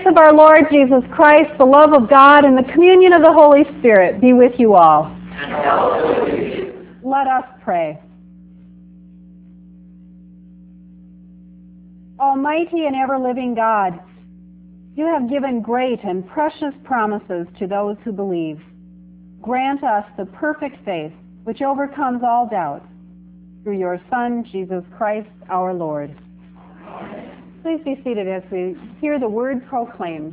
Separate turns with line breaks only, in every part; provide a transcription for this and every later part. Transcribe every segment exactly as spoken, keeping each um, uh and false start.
of our Lord Jesus Christ, the love of God, and the communion of the Holy Spirit be with you all.
And also with you.
Let us pray. Almighty and ever-living God, you have given great and precious promises to those who believe. Grant us the perfect faith which overcomes all doubt. Through your Son, Jesus Christ, our Lord.
Amen.
Please be seated as we hear the word proclaimed.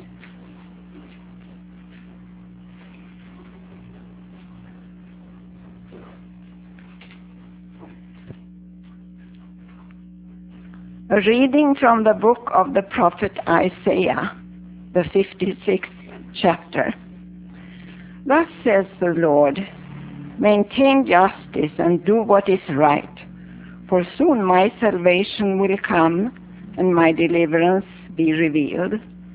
A reading from the book of the prophet Isaiah, the fifty-sixth chapter. Thus says the Lord, maintain justice and do what is right, for soon my salvation will come and my deliverance be revealed.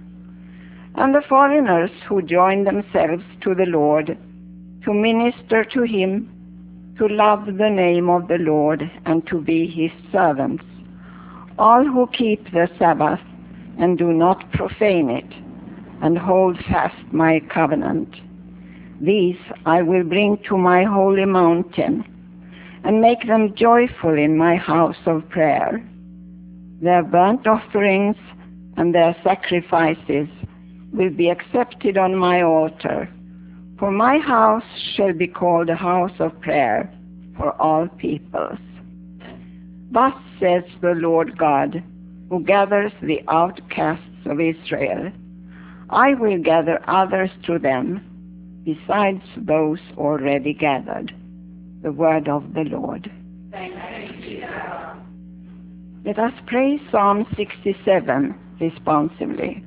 And the foreigners who join themselves to the Lord, to minister to him, to love the name of the Lord and to be his servants, all who keep the Sabbath and do not profane it, and hold fast my covenant. These I will bring to my holy mountain, and make them joyful in my house of prayer. Their burnt offerings and their sacrifices will be accepted on my altar, for my house shall be called a house of prayer for all peoples. Thus says the Lord God, who gathers the outcasts of Israel. I will gather others to them, besides those already gathered. The word of the Lord.
Thanks be to God.
Let us pray Psalm sixty-seven responsively.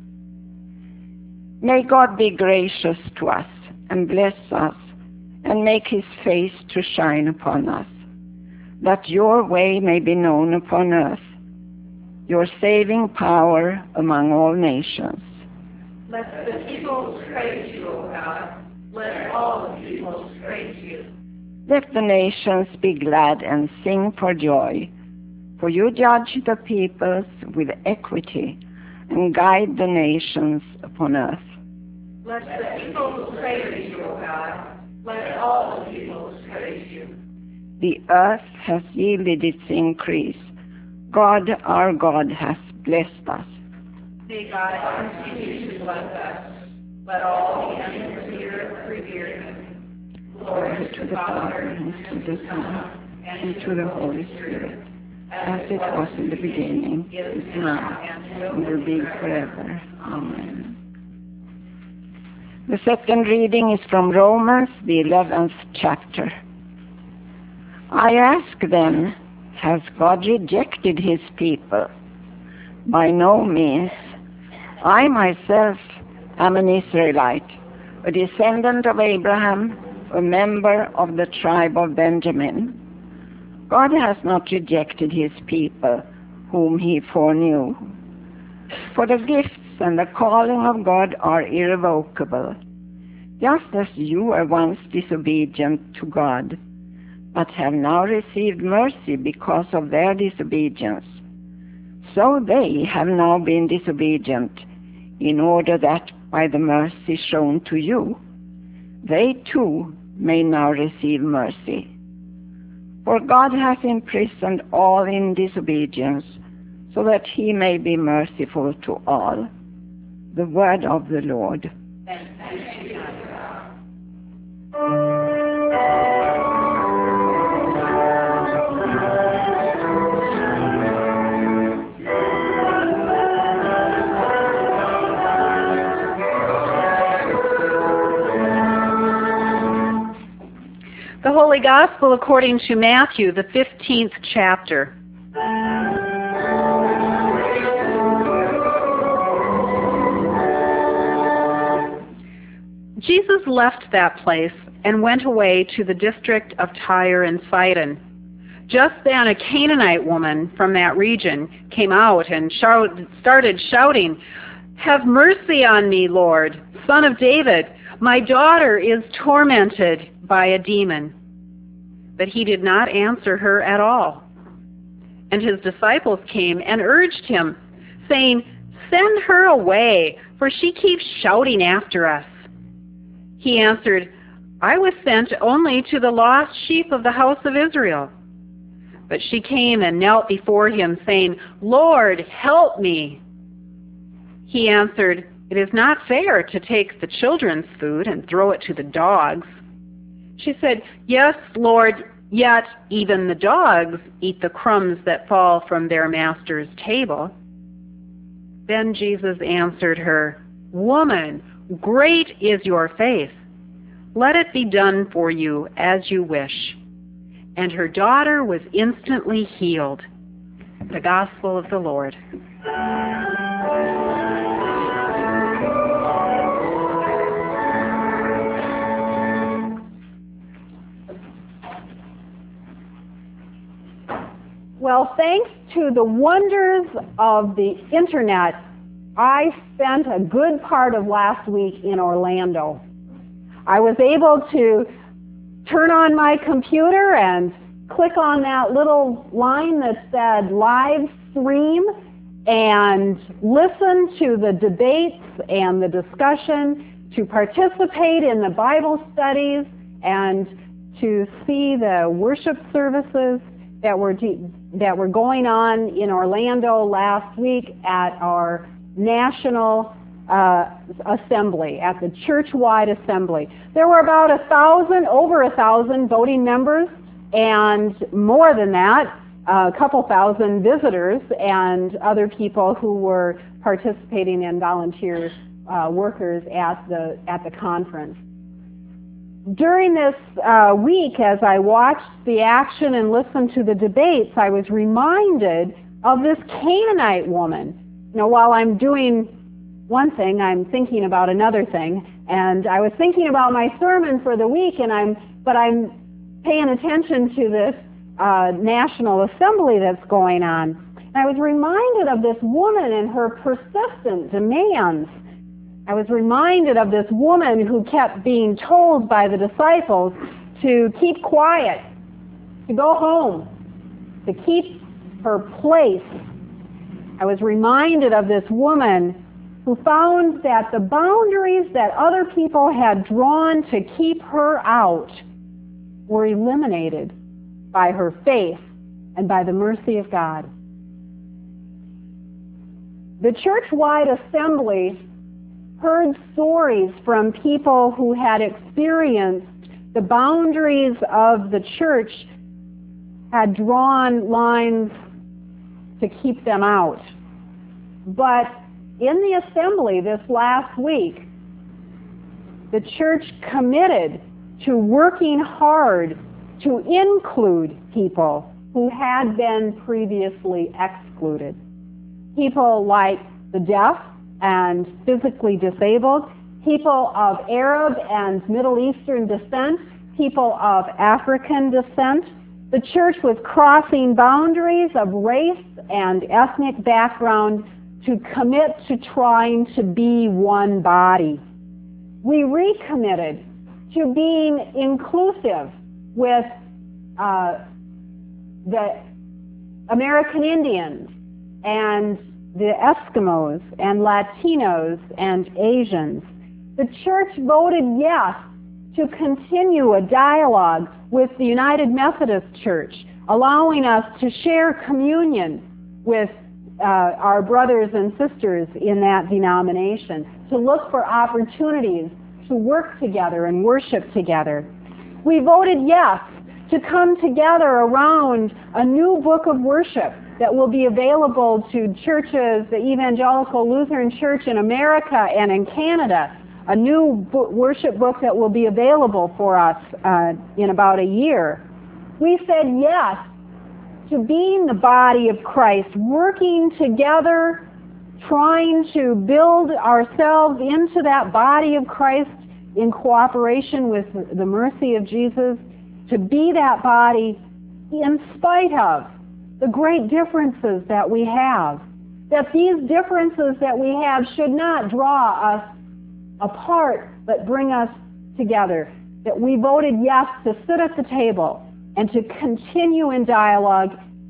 May God be gracious to us and bless us and make his face to shine upon us, that your way may be known upon earth, your saving power among all nations.
Let the peoples praise you, O God. Let all the peoples praise you.
Let the nations be glad and sing for joy, for you judge the peoples with equity and guide the nations upon earth.
Let the peoples praise you, O God. Let all the peoples praise you.
The earth has yielded its increase. God, our God, has blessed us.
May God continue to bless us. Let all the ends of the earth revere him. Glory to the Father, and to the Son, and to the Holy Spirit, as it was in the beginning, is now, and will be forever. Amen.
The second reading is from Romans, the eleventh chapter. I ask then, has God rejected his people? By no means. I myself am an Israelite, a descendant of Abraham, a member of the tribe of Benjamin. God has not rejected his people, whom he foreknew. For the gifts and the calling of God are irrevocable, just as you were once disobedient to God, but have now received mercy because of their disobedience. So they have now been disobedient, in order that by the mercy shown to you, they too may now receive mercy. For God hath imprisoned all in disobedience, so that he may be merciful to all. The word of the Lord.
Thanks be to God.
The Holy Gospel according to Matthew, the fifteenth chapter. Jesus left that place and went away to the district of Tyre and Sidon. Just then a Canaanite woman from that region came out and shout, started shouting, "Have mercy on me, Lord, Son of David. My daughter is tormented by a demon." But he did not answer her at all. And his disciples came and urged him, saying, Send her away, for she keeps shouting after us." He answered, "I was sent only to the lost sheep of the house of Israel." But she came and knelt before him, saying, "Lord, help me." He answered, "It is not fair to take the children's food and throw it to the dogs." She said, "Yes, Lord, yet even the dogs eat the crumbs that fall from their master's table." Then Jesus answered her, "Woman, great is your faith. Let it be done for you as you wish." And her daughter was instantly healed. The Gospel of the Lord. Well, thanks to the wonders of the internet, I spent a good part of last week in Orlando. I was able to turn on my computer and click on that little line that said live stream and listen to the debates and the discussion, to participate in the Bible studies, and to see the worship services that were that were going on in Orlando last week at our national uh, assembly, at the church-wide assembly. There were about a thousand, over a thousand voting members, and more than that, a couple thousand visitors and other people who were participating in volunteer uh, workers at the at the conference. During this uh, week, as I watched the action and listened to the debates, I was reminded of this Canaanite woman. You know, while I'm doing one thing, I'm thinking about another thing, and I was thinking about my sermon for the week, and I'm but I'm paying attention to this uh, national assembly that's going on. And I was reminded of this woman and her persistent demands. I was reminded of this woman who kept being told by the disciples to keep quiet, to go home, to keep her place. I was reminded of this woman who found that the boundaries that other people had drawn to keep her out were eliminated by her faith and by the mercy of God. The church-wide assembly heard stories from people who had experienced the boundaries of the church, had drawn lines to keep them out. But in the assembly this last week, the church committed to working hard to include people who had been previously excluded. People like the deaf and physically disabled, people of Arab and Middle Eastern descent, people of African descent. The church was crossing boundaries of race and ethnic background to commit to trying to be one body. We recommitted to being inclusive with uh, the American Indians and the Eskimos and Latinos and Asians. The church voted yes to continue a dialogue with the United Methodist Church, allowing us to share communion with uh, our brothers and sisters in that denomination, to look for opportunities to work together and worship together. We voted yes to come together around a new book of worship that will be available to churches, the Evangelical Lutheran Church in America and in Canada, a new book, worship book that will be available for us uh, in about a year. We said yes to being the body of Christ, working together, trying to build ourselves into that body of Christ in cooperation with the mercy of Jesus, to be that body in spite of the great differences that we have. That these differences that we have should not draw us apart, but bring us together. That we voted yes to sit at the table and to continue in dialogue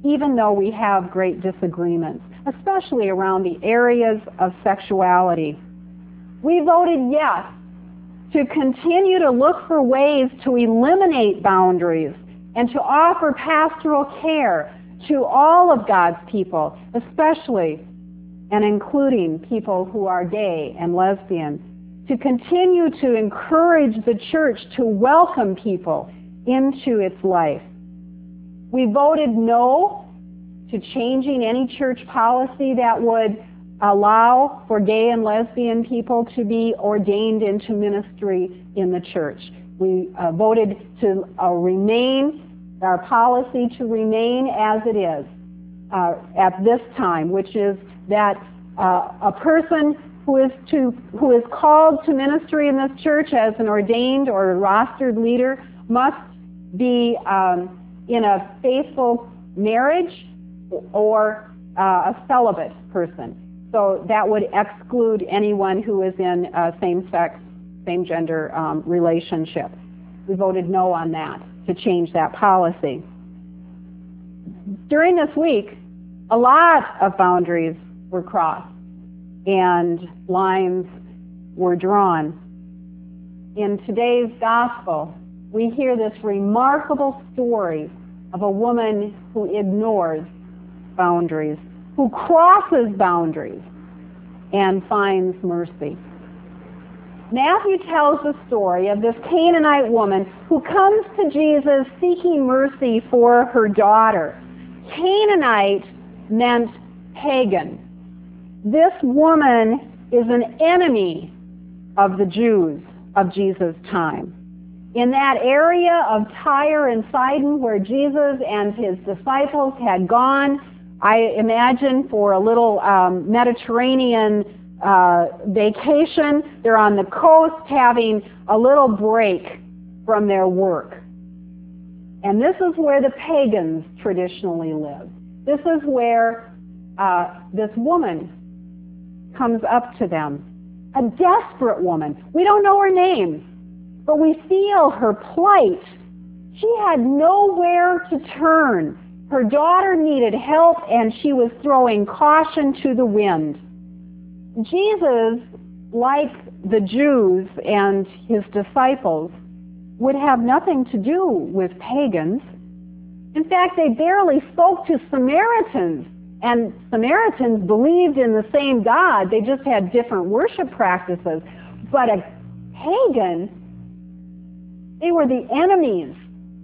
even though we have great disagreements, especially around the areas of sexuality. We voted yes to continue to look for ways to eliminate boundaries and to offer pastoral care to all of God's people, especially and including people who are gay and lesbian, to continue to encourage the church to welcome people into its life. We voted no to changing any church policy that would allow for gay and lesbian people to be ordained into ministry in the church. We uh, voted to uh, remain, our policy to remain as it is uh, at this time, which is that uh, a person who is to who is called to ministry in this church as an ordained or rostered leader must be um, in a faithful marriage or uh, a celibate person. So that would exclude anyone who is in a same-sex, same-gender um, relationship. We voted no on that, to change that policy. During this week, a lot of boundaries were crossed and lines were drawn. In today's gospel, we hear this remarkable story of a woman who ignores boundaries, who crosses boundaries and finds mercy. Matthew tells the story of this Canaanite woman who comes to Jesus seeking mercy for her daughter. Canaanite meant pagan. This woman is an enemy of the Jews of Jesus' time. In that area of Tyre and Sidon where Jesus and his disciples had gone, I imagine, for a little um, Mediterranean uh, vacation. They're on the coast having a little break from their work. And this is where the pagans traditionally lived. This is where uh, this woman comes up to them, a desperate woman. We don't know her name, but we feel her plight. She had nowhere to turn. Her daughter needed help, and she was throwing caution to the wind. Jesus, like the Jews and his disciples, would have nothing to do with pagans. In fact, they barely spoke to Samaritans, and Samaritans believed in the same God. They just had different worship practices. But a pagan, they were the enemies.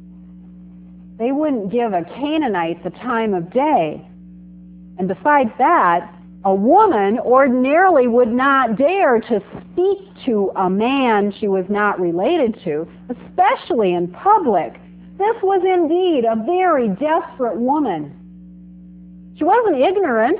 They wouldn't give a Canaanite the time of day. And besides that, a woman ordinarily would not dare to speak to a man she was not related to, especially in public. This was indeed a very desperate woman. She wasn't ignorant.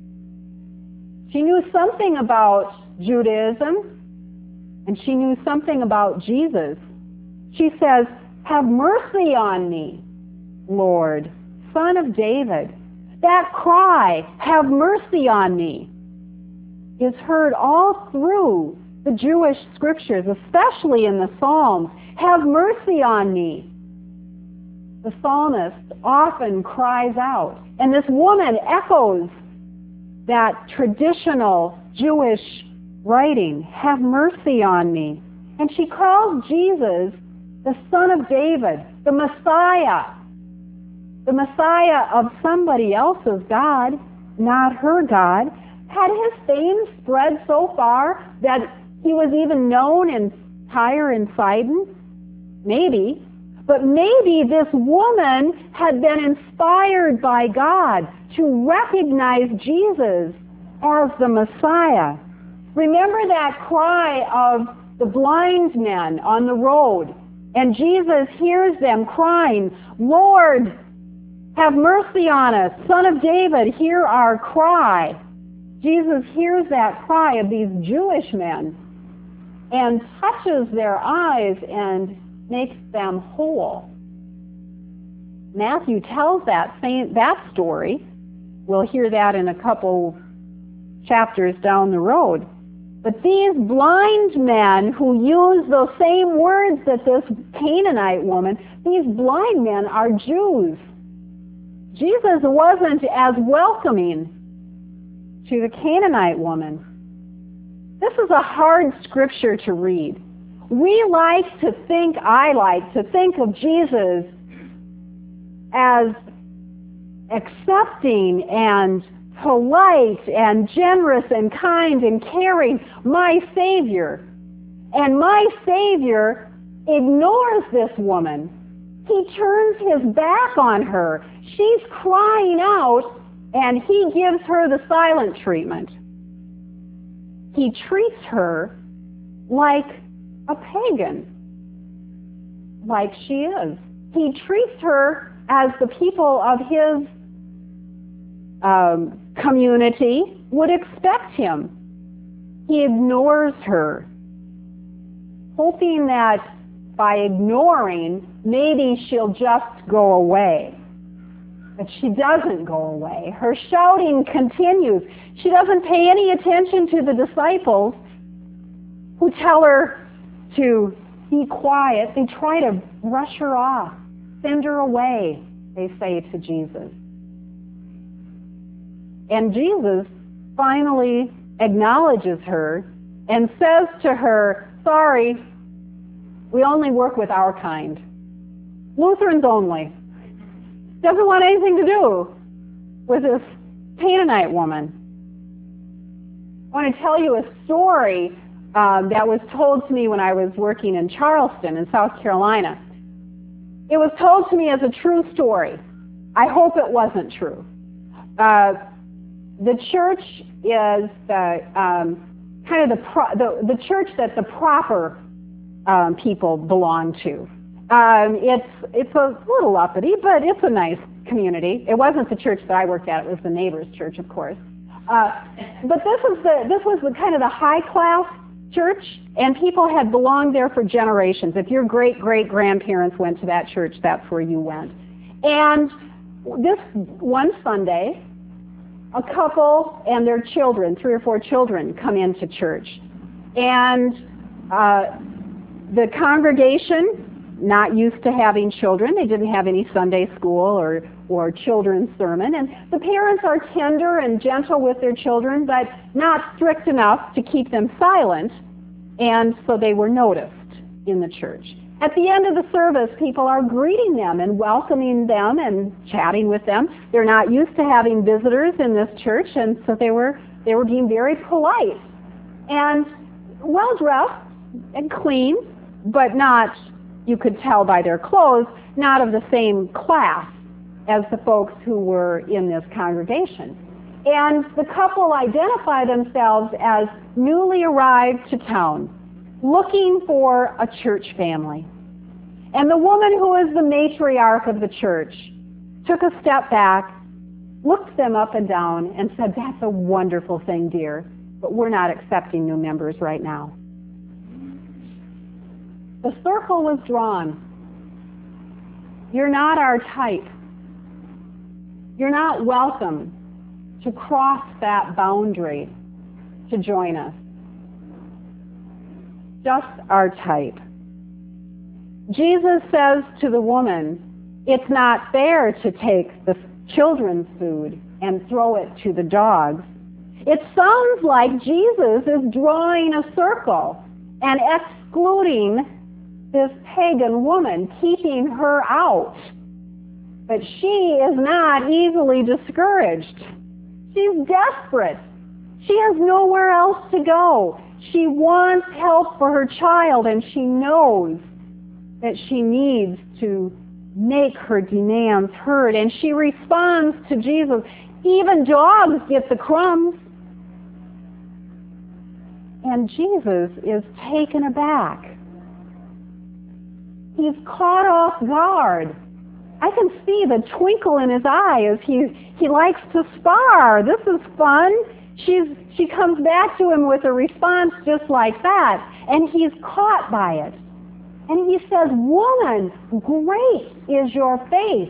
She knew something about Judaism, and she knew something about Jesus. She says, "Have mercy on me, Lord, Son of David." That cry, "Have mercy on me," is heard all through the Jewish scriptures, especially in the Psalms. "Have mercy on me." The psalmist often cries out, and this woman echoes that traditional Jewish writing, "Have mercy on me." And she calls Jesus the Son of David, the Messiah. The Messiah of somebody else's God, not her God. Had his fame spread so far that he was even known in Tyre and Sidon? Maybe. But maybe this woman had been inspired by God to recognize Jesus as the Messiah. Remember that cry of the blind men on the road, and Jesus hears them crying, "Lord, have mercy on us. Son of David, hear our cry." Jesus hears that cry of these Jewish men and touches their eyes and makes them whole. Matthew tells that same, that story. We'll hear that in a couple chapters down the road. But these blind men who use those same words that this Canaanite woman, these blind men are Jews. Jesus wasn't as welcoming to the Canaanite woman. This is a hard scripture to read. We like to think, I like to think of Jesus as accepting and polite and generous and kind and caring, my Savior. And my Savior ignores this woman. He turns his back on her. She's crying out, and he gives her the silent treatment. He treats her like a pagan, like she is. He treats her as the people of his um, community would expect him. He ignores her, hoping that by ignoring, maybe she'll just go away. But she doesn't go away. Her shouting continues. She doesn't pay any attention to the disciples who tell her to be quiet. They try to brush her off, send her away, they say to Jesus. And Jesus finally acknowledges her and says to her, sorry, we only work with our kind. Lutherans only. Doesn't want anything to do with this Canaanite woman. I want to tell you a story um, that was told to me when I was working in Charleston in South Carolina. It was told to me as a true story. I hope it wasn't true. Uh, the church is the um, kind of the, pro- the the church that the proper um, people belong to. Um, it's it's a little uppity, but it's a nice community. It wasn't the church that I worked at; it was the neighbor's church, of course. Uh, but this was the this was the kind of the high class church, and people had belonged there for generations. If your great great grandparents went to that church, that's where you went. And this one Sunday, a couple and their children, three or four children, come into church, and uh, the congregation, not used to having children. They didn't have any Sunday school or, or children's sermon. And the parents are tender and gentle with their children, but not strict enough to keep them silent. And so they were noticed in the church. At the end of the service, people are greeting them and welcoming them and chatting with them. They're not used to having visitors in this church, and so they were, they were being very polite and well-dressed and clean, but not, you could tell by their clothes, not of the same class as the folks who were in this congregation. And the couple identify themselves as newly arrived to town, looking for a church family. And the woman who is the matriarch of the church took a step back, looked them up and down, and said, that's a wonderful thing, dear, but we're not accepting new members right now. The circle was drawn. You're not our type. You're not welcome to cross that boundary to join us. Just our type. Jesus says to the woman, it's not fair to take the children's food and throw it to the dogs. It sounds like Jesus is drawing a circle and excluding this pagan woman, keeping her out. But she is not easily discouraged. She's desperate. She has nowhere else to go. She wants help for her child, and she knows that she needs to make her demands heard. And she responds to Jesus. Even dogs get the crumbs. And Jesus is taken aback. He's caught off guard. I can see the twinkle in his eye as he, he likes to spar. This is fun. She's, she comes back to him with a response just like that, and he's caught by it. And he says, woman, great is your faith.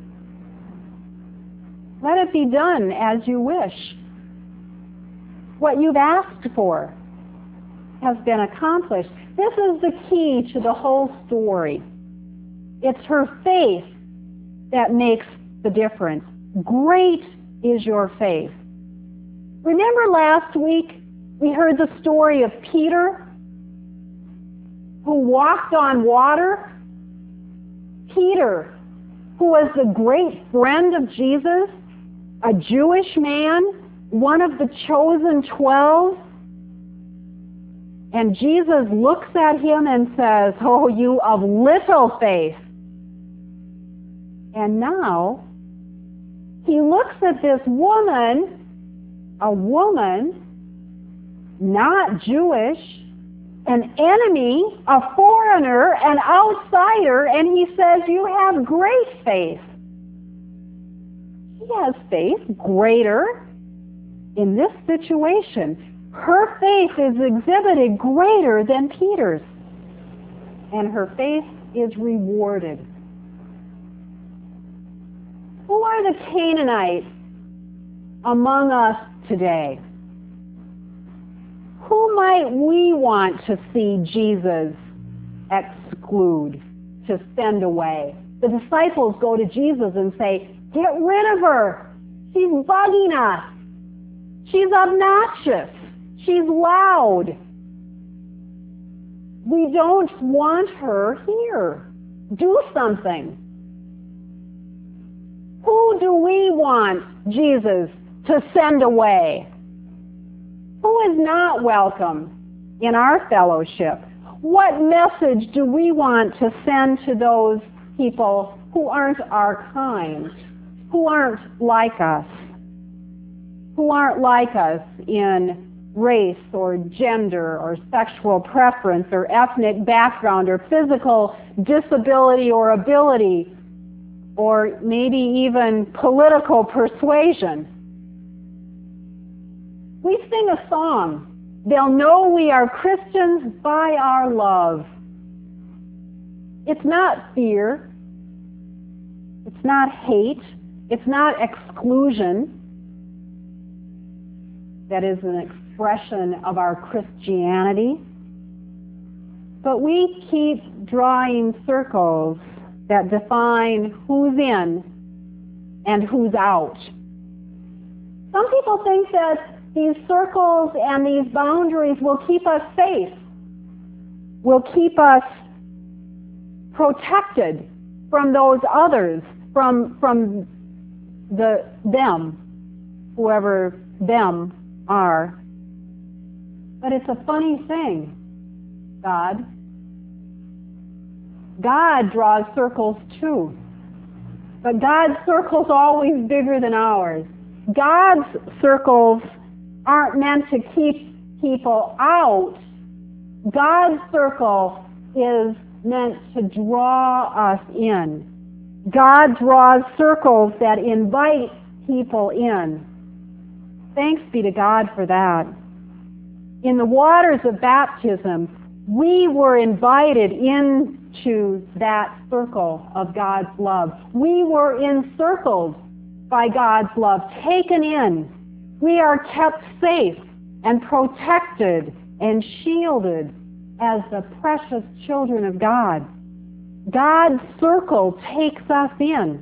Let it be done as you wish. What you've asked for has been accomplished. This is the key to the whole story. It's her faith that makes the difference. Great is your faith. Remember last week we heard the story of Peter who walked on water? Peter, who was the great friend of Jesus, a Jewish man, one of the chosen twelve. And Jesus looks at him and says, "Oh, you of little faith." And now he looks at this woman, a woman, not Jewish, an enemy, a foreigner, an outsider, and he says, "You have great faith." He has faith greater in this situation. Her faith is exhibited greater than Peter's, and her faith is rewarded. Who are the Canaanites among us today? Who might we want to see Jesus exclude, to send away? The disciples go to Jesus and say, "Get rid of her. She's bugging us. She's obnoxious. She's loud. We don't want her here. Do something." Who do we want Jesus to send away? Who is not welcome in our fellowship? What message do we want to send to those people who aren't our kind, who aren't like us, who aren't like us in race or gender or sexual preference or ethnic background or physical disability or ability or maybe even political persuasion? We sing a song. They'll know we are Christians by our love. It's not fear. It's not hate. It's not exclusion. That is an expression of our Christianity. But we keep drawing circles that define who's in and who's out. Some people think that these circles and these boundaries will keep us safe, will keep us protected from those others, from, from the them, whoever them are. But it's a funny thing, God. God draws circles too. But God's circle's always bigger than ours. God's circles aren't meant to keep people out. God's circle is meant to draw us in. God draws circles that invite people in. Thanks be to God for that. In the waters of baptism, we were invited into that circle of God's love. We were encircled by God's love, taken in. We are kept safe and protected and shielded as the precious children of God. God's circle takes us in.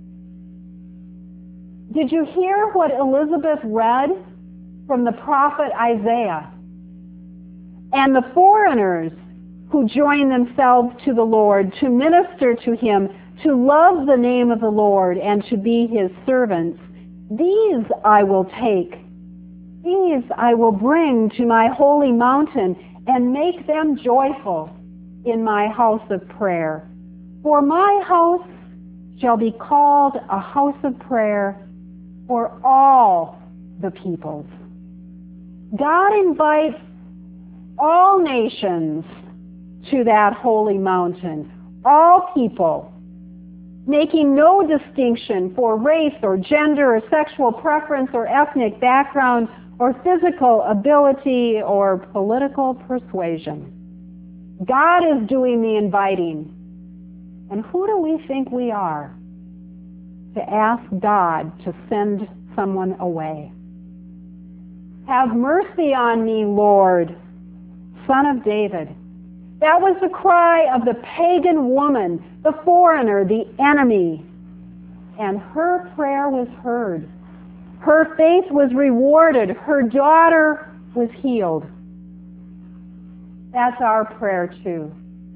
Did you hear what Elizabeth read from the prophet Isaiah? And the foreigners who join themselves to the Lord to minister to him, to love the name of the Lord, and to be his servants, these I will take. These I will bring to my holy mountain and make them joyful in my house of prayer. For my house shall be called a house of prayer for all the peoples. God invites all nations to that holy mountain, all people, making no distinction for race or gender or sexual preference or ethnic background or physical ability or political persuasion. God is doing the inviting. And who do we think we are to ask God to send someone away? Have mercy on me, Lord, Son of David. That was the cry of the pagan woman, the foreigner, the enemy. and her prayer was heard. Her faith was rewarded. Her daughter was healed. That's our prayer too.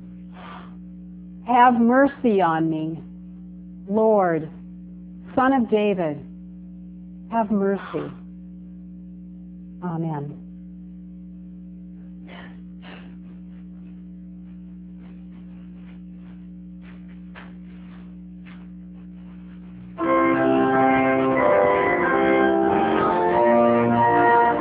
Have mercy on me, Lord, Son of David. Have mercy. Amen.